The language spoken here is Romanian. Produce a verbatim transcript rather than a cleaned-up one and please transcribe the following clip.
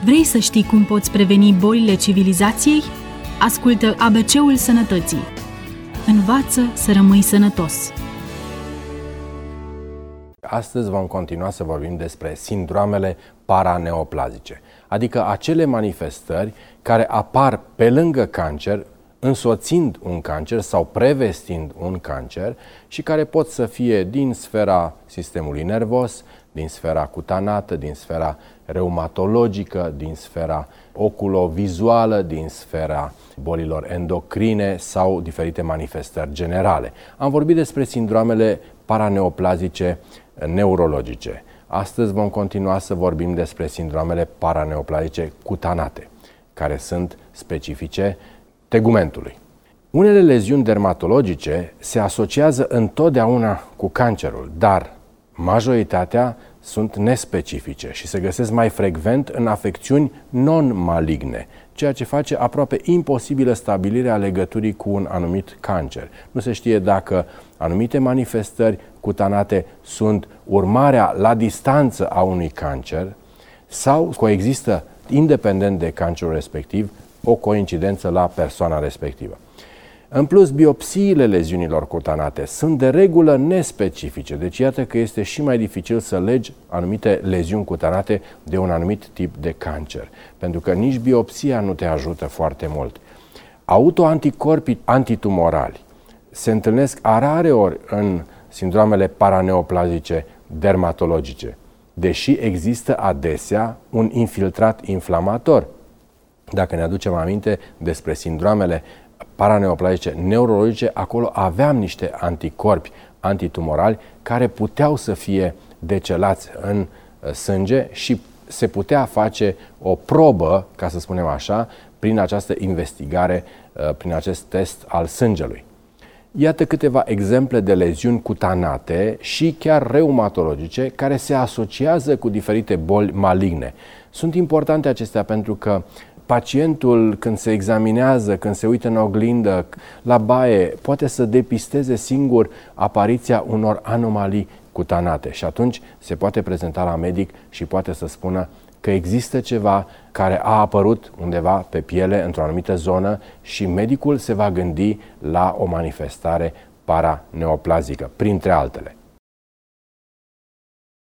Vrei să știi cum poți preveni bolile civilizației? Ascultă A B C-ul Sănătății. Învață să rămâi sănătos. Astăzi vom continua să vorbim despre sindroamele paraneoplazice, adică acele manifestări care apar pe lângă cancer, însoțind un cancer sau prevestind un cancer și care pot să fie din sfera sistemului nervos, din sfera cutanată, din sfera reumatologică, din sfera oculovizuală, din sfera bolilor endocrine sau diferite manifestări generale. Am vorbit despre sindroamele paraneoplazice neurologice. Astăzi vom continua să vorbim despre sindroamele paraneoplazice cutanate, care sunt specifice tegumentului. Unele leziuni dermatologice se asociază întotdeauna cu cancerul, dar majoritatea sunt nespecifice și se găsesc mai frecvent în afecțiuni non-maligne, ceea ce face aproape imposibilă stabilirea legăturii cu un anumit cancer. Nu se știe dacă anumite manifestări cutanate sunt urmarea la distanță a unui cancer sau coexistă, independent de cancerul respectiv, o coincidență la persoana respectivă. În plus, biopsiile leziunilor cutanate sunt de regulă nespecifice, deci iată că este și mai dificil să legi anumite leziuni cutanate de un anumit tip de cancer, pentru că nici biopsia nu te ajută foarte mult. Autoanticorpii antitumorali se întâlnesc a rare ori în sindroamele paraneoplazice dermatologice, deși există adesea un infiltrat inflamator. Dacă ne aducem aminte despre sindroamele paraneoplazice neurologice, acolo aveam niște anticorpi antitumorali care puteau să fie decelați în sânge și se putea face o probă, ca să spunem așa, prin această investigare, prin acest test al sângelui. Iată câteva exemple de leziuni cutanate și chiar reumatologice care se asociază cu diferite boli maligne. Sunt importante acestea pentru că pacientul, când se examinează, când se uită în oglindă, la baie, poate să depisteze singur apariția unor anomalii cutanate și atunci se poate prezenta la medic și poate să spună că există ceva care a apărut undeva pe piele, într-o anumită zonă și medicul se va gândi la o manifestare paraneoplazică, printre altele.